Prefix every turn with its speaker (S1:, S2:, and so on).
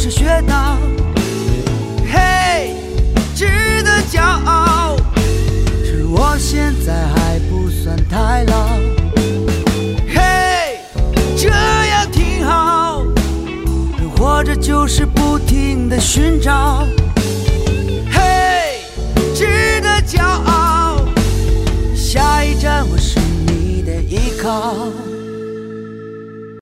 S1: 是学到，嘿，值得骄傲。是我现在还不算太老，嘿，这样挺好。人活着就是不停地寻找。